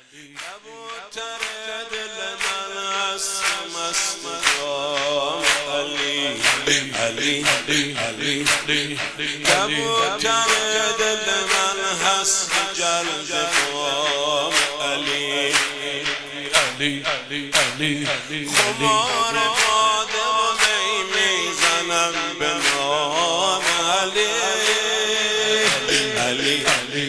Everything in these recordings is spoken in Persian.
کبوتر دل من هست مست جام علی علی علی کبوتر دل من هست جلد بام علی علی علی خمار باده و می میزنم به نام علی علی علی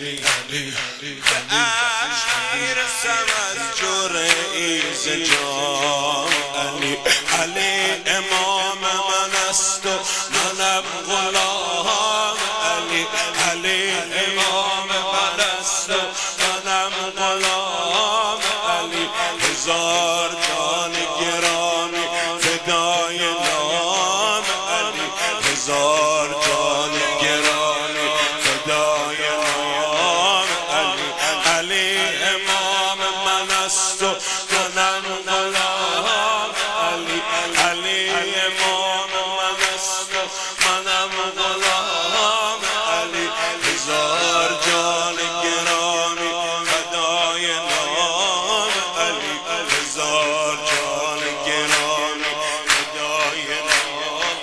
میرسم از جرعی ز جام علی علی امام من است و منم غلام علی علی امام من است و منم غلام علی هزار جان گرامی فدای نام علی هزار جان گرامی فدای نام علی علی امام من است و منم غلام علی علی امام من است و منم غلام علی هزار جان گرامی فدای نام علی هزار جان گرامی فدای نام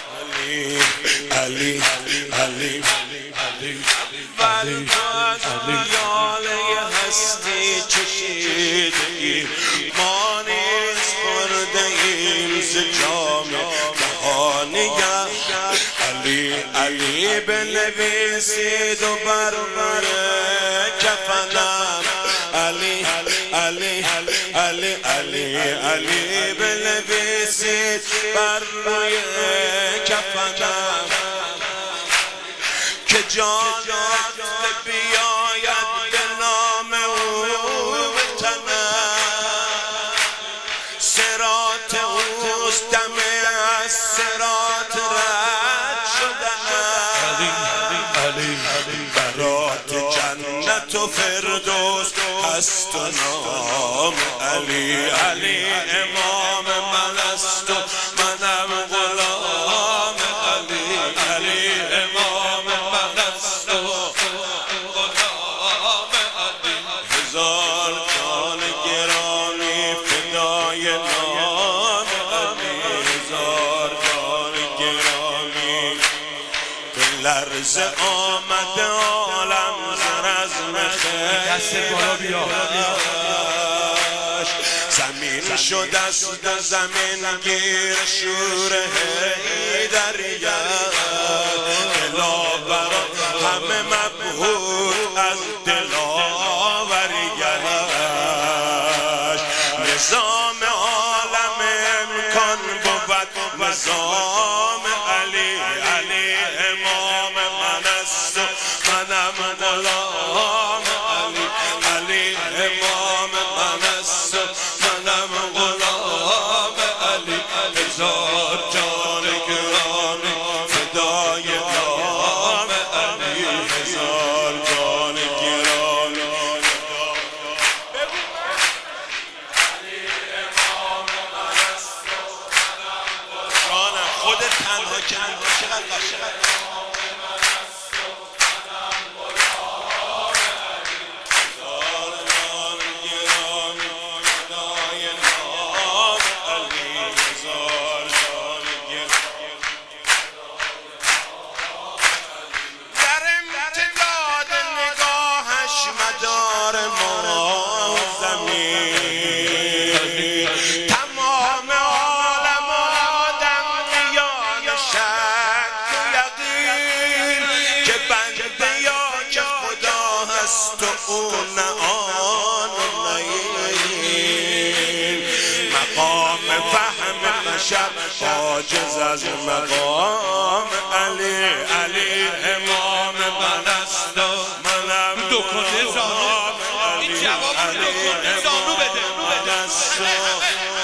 علی علی علی اول از یاله هستی چشیدگی ما نیز خورده ایم ز جام جهانیه علی علی بنویسید و بر کفنم علی علی علی علی علی بنویسید بر کفنم که جانت بیاید به نام او به تنم صراط اوست دم از صراط رد شدنم برات جنت و فردوس هست و نام علی علی امام من است و منم غلام علی علی امام من است و غلام علی هزار جان گرامی فدای نام علی هزار جان گرامی به لرزه آمده عالم رزم خیش زمین شد است و زمین گیر شور حیدریه دلاور همه مبهوت از دلاوریش نظام عالم امکان بود نظام علی علی امام من است و منم غلام علی علی امام من است و منم غلام علی هزار جان گرامی فدای نام علی هزار جان گرامی علی امام من است و منم غلام خودت تنها چقدر مدار ما زمین تمام عالم آدم میان شک و یقین که بنده یا که خدا هست و او نه آن و نه این مقام فهم بشر عاجز از مقام علی علی امام من است و منم این جواب رو دو کنه زانو بده